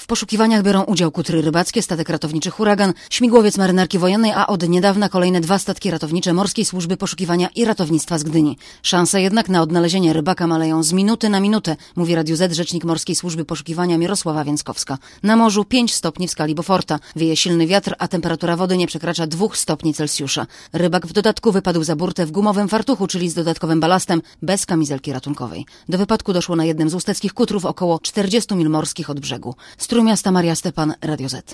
poszukiwaniach biorą udział kutry rybackie, statek ratowniczy Huragan, śmigłowiec marynarki wojennej, a od niedawna kolejne 2 statki ratownicze Morskiej Służby Poszukiwania i Ratownictwa z Gdyni. Szanse jednak na odnalezienie rybaka maleją z minuty na minutę, mówi Radio Z rzecznik Morskiej Służby Poszukiwania Mirosława Więckowska. Na morzu 5 stopni w skali Beauforta. Wieje silny wiatr, a temperatura wody nie przekracza 2 stopni Celsjusza. Rybak w dodatku wypadł za burtę w gumowym fartuchu, czyli z dodatkowym balastem, bez kamizelki ratunkowej. Do wypadku doszło na jednym z usteckich kutrów około 40 mil morskich od brzegu. Z Trójmiasta Maria Stepan, Radio Z.